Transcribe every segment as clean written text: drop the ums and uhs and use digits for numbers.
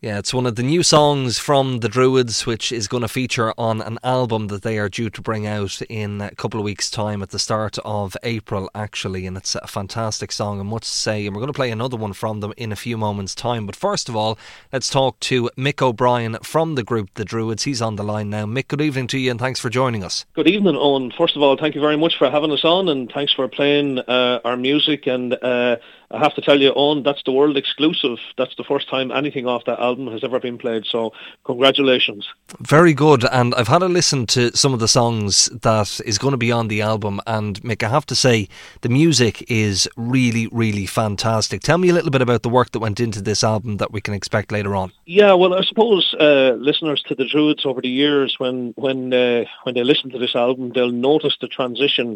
Yeah, it's one of the new songs from the Druids, which is going to feature on an album that they are due to bring out in a couple of weeks' time at the start of April, actually. And it's a fantastic song, I must say. And we're going to play another one from them in a few moments' time. But first of all, let's talk to Mick O'Brien from the group The Druids. He's on the line now. Mick, good evening to you and thanks for joining us. Good evening, Owen. First of all, thank you very much for having us on, and thanks for playing our music. And I have to tell you, Owen, that's the world exclusive. That's the first time anything off that album has ever been played, so congratulations. Very good, and I've had a listen to some of the songs that is going to be on the album, and Mick, I have to say, the music is really, really fantastic. Tell me a little bit about the work that went into this album that we can expect later on. Yeah, well, I suppose listeners to the Druids over the years, when they listen to this album, they'll notice the transition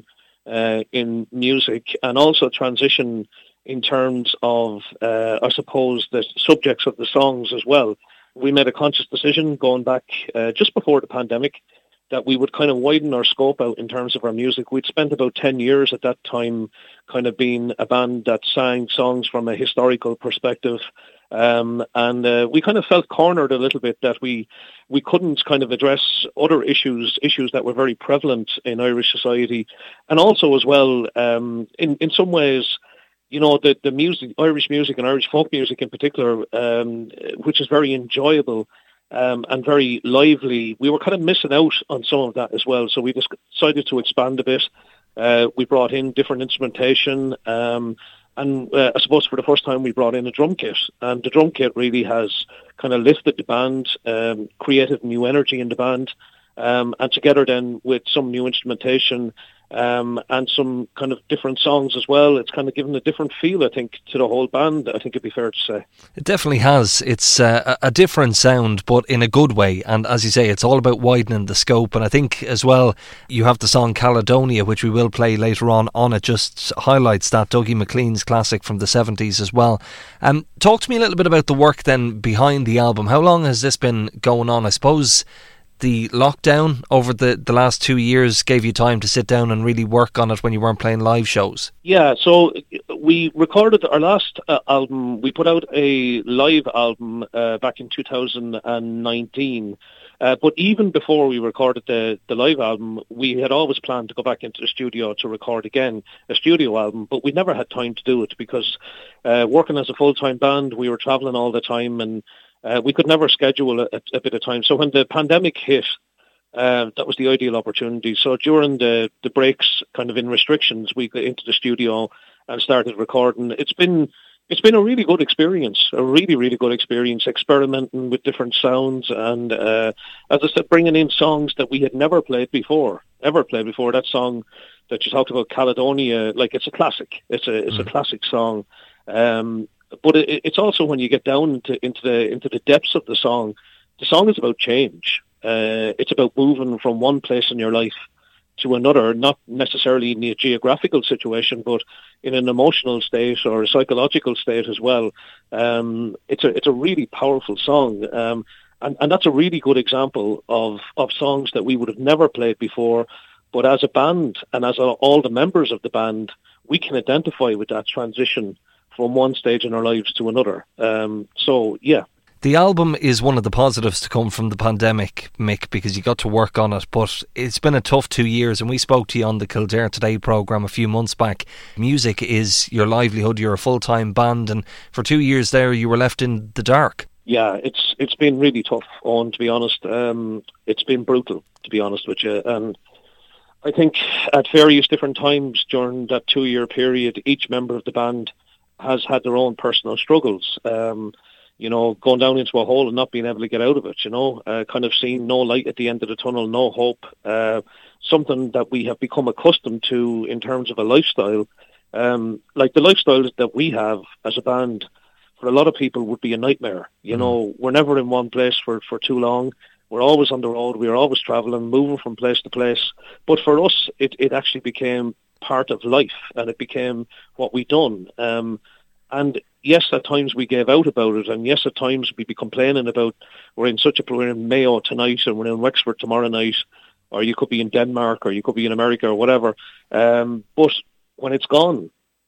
in music, and also transition in terms of, I suppose, the subjects of the songs as well. We made a conscious decision going back just before the pandemic that we would kind of widen our scope out in terms of our music. We'd spent about 10 years at that time kind of being a band that sang songs from a historical perspective. And we kind of felt cornered a little bit that we couldn't kind of address other issues that were very prevalent in Irish society. And also as well, in some ways, you know, the music, Irish music and Irish folk music in particular, which is very enjoyable and very lively, we were kind of missing out on some of that as well. So we decided to expand a bit. We brought in different instrumentation, and I suppose for the first time we brought in a drum kit. And the drum kit really has kind of lifted the band, created new energy in the band, and together then with some new instrumentation, and some kind of different songs as well, it's kind of given a different feel, I think, to the whole band, I think it'd be fair to say. It definitely has. It's a different sound, but in a good way. And as you say, it's all about widening the scope. And I think as well, you have the song Caledonia, which we will play later on it just highlights that, Dougie MacLean's classic from the 70s as well. Talk to me a little bit about the work then behind the album. How long has this been going on? I suppose the lockdown over the last 2 years gave you time to sit down and really work on it when you weren't playing live shows. Yeah, so we recorded our last album. We put out a live album back in 2019. But even before we recorded the live album, we had always planned to go back into the studio to record again a studio album, but we never had time to do it because working as a full-time band, we were travelling all the time, and we could never schedule a bit of time. So when the pandemic hit, that was the ideal opportunity. So during the breaks, kind of in restrictions, we got into the studio and started recording. It's been a really good experience, a really, really good experience, experimenting with different sounds and, as I said, bringing in songs that we had never played before. That song that you talked about, Caledonia, like it's a classic. It's a classic song. But it's also when you get down into the depths of the song is about change. It's about moving from one place in your life to another, not necessarily in a geographical situation, but in an emotional state or a psychological state as well. It's a really powerful song, and that's a really good example of songs that we would have never played before. But as a band and as all the members of the band, we can identify with that transition from one stage in our lives to another. So, yeah. The album is one of the positives to come from the pandemic, Mick, because you got to work on it, but it's been a tough 2 years, and we spoke to you on the Kildare Today programme a few months back. Music is your livelihood, you're a full-time band, and for 2 years there you were left in the dark. Yeah, it's been really tough, Owen, to be honest. It's been brutal, to be honest with you, and I think at various different times during that 2-year period, each member of the band has had their own personal struggles. You know, going down into a hole and not being able to get out of it, you know, kind of seeing no light at the end of the tunnel, no hope, something that we have become accustomed to in terms of a lifestyle. Like the lifestyle that we have as a band, for a lot of people would be a nightmare. You know, we're never in one place for too long. We're always on the road. We're always travelling, moving from place to place. But for us, it actually became part of life, and it became what we done. And yes, at times we gave out about it, and yes, at times we'd be complaining about we're in Mayo tonight and we're in Wexford tomorrow night, or you could be in Denmark, or you could be in America, or whatever. But when it's gone,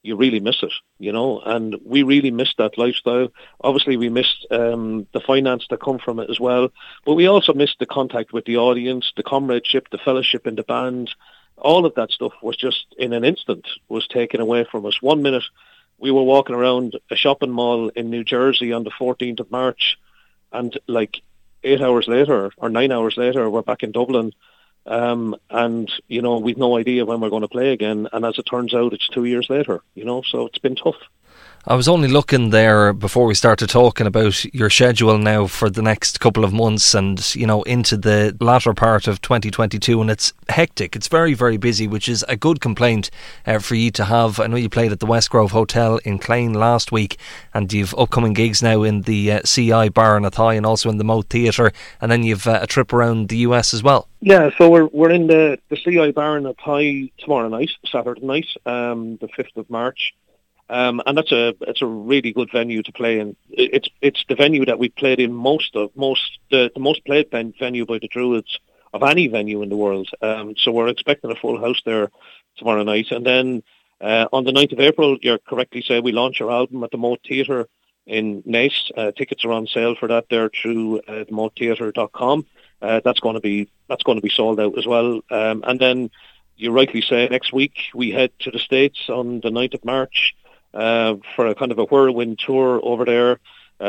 you really miss it, and we really missed that lifestyle. Obviously, we missed the finance that come from it as well, but we also missed the contact with the audience, the comradeship, the fellowship in the band. All of that stuff was just, in an instant, was taken away from us. 1 minute, we were walking around a shopping mall in New Jersey on the 14th of March, and like 8 hours later, or 9 hours later, we're back in Dublin. And, we've no idea when we're going to play again. And as it turns out, it's 2 years later, so it's been tough. I was only looking there before we started talking about your schedule now for the next couple of months and, into the latter part of 2022, and it's hectic. It's very, very busy, which is a good complaint for you to have. I know you played at the West Grove Hotel in Clane last week, and you've upcoming gigs now in the CI Bar in Athy and also in the Moat Theatre, and then you've a trip around the US as well. Yeah, so we're in the CI Bar in Athy tomorrow night, Saturday night, the 5th of March. And it's a really good venue to play in. It's the venue that we played in the most played venue by the Druids of any venue in the world. So we're expecting a full house there tomorrow night. And then on the 9th of April, you're correctly say, we launch our album at the Moat Theatre in Naas. Tickets are on sale for that there through themoattheatre.com. That's going to be sold out as well. And then you rightly say, next week we head to the States on the 9th of March. For a kind of a whirlwind tour over there,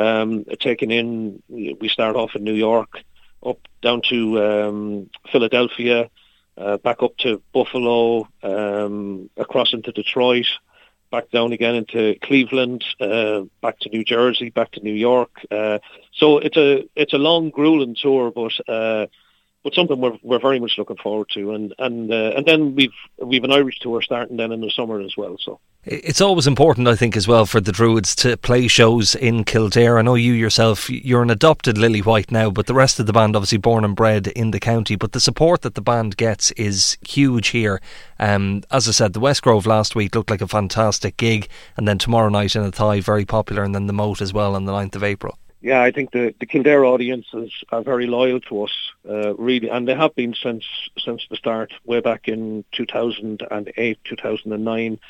we start off in New York, up down to Philadelphia, back up to Buffalo, across into Detroit, back down again into Cleveland, back to New Jersey, back to New York. So it's a long, grueling tour, but something we're very much looking forward to, and then we've an Irish tour starting then in the summer as well. So it's always important, I think, as well for the Druids to play shows in Kildare. I know you yourself, you're an adopted Lillywhite now, but the rest of the band obviously born and bred in the county. But the support that the band gets is huge here. As I said, the West Grove last week looked like a fantastic gig, and then tomorrow night in Athy, very popular, and then the Moat as well on the 9th of April. Yeah, I think the Kildare audiences are very loyal to us, really, and they have been since the start, way back in 2008, 2009.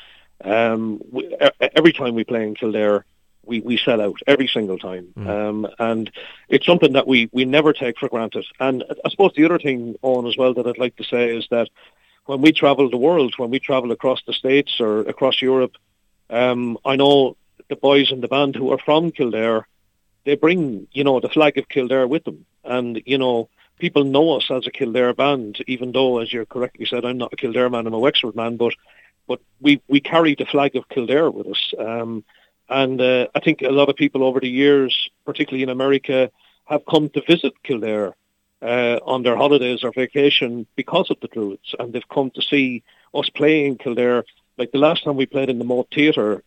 Every time we play in Kildare, we sell out every single time, and it's something that we never take for granted. And I suppose the other thing, Owen, as well, that I'd like to say is that when we travel the world, when we travel across the States or across Europe, I know the boys in the band who are from Kildare, they bring, the flag of Kildare with them. And, people know us as a Kildare band, even though, as you correctly said, I'm not a Kildare man, I'm a Wexford man, but we carry the flag of Kildare with us. And I think a lot of people over the years, particularly in America, have come to visit Kildare on their holidays or vacation because of the Druids, and they've come to see us play in Kildare. Like the last time we played in the Moat Theatre,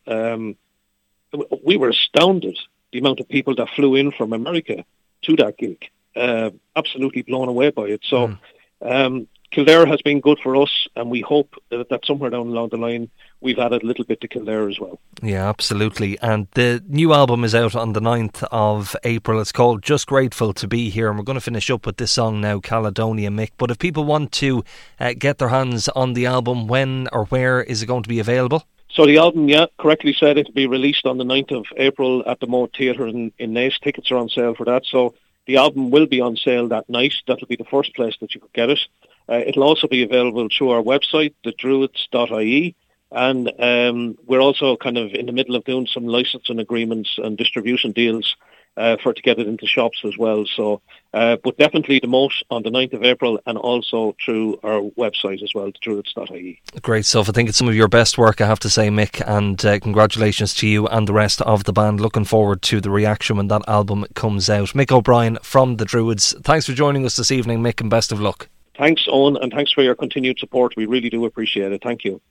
we were astounded the amount of people that flew in from America to that gig, absolutely blown away by it. So Kildare has been good for us, and we hope that somewhere down along the line we've added a little bit to Kildare as well. Yeah, absolutely. And the new album is out on the 9th of April. It's called Just Grateful to Be Here, and we're going to finish up with this song now, Caledonia, Mick. But if people want to get their hands on the album, when or where is it going to be available? So the album, correctly said, it'll be released on the 9th of April at the Moat Theatre in Naas. Tickets are on sale for that. So the album will be on sale that night. That'll be the first place that you could get it. It'll also be available through our website, thedruids.ie. And we're also kind of in the middle of doing some licensing agreements and distribution deals to get it into shops as well. So, but definitely the Moat on the 9th of April, and also through our website as well, thedruids.ie. Great stuff. I think it's some of your best work, I have to say, Mick, and congratulations to you and the rest of the band. Looking forward to the reaction when that album comes out. Mick O'Brien from the Druids, thanks for joining us this evening, Mick, and best of luck. Thanks, Owen, and thanks for your continued support. We really do appreciate it. Thank you.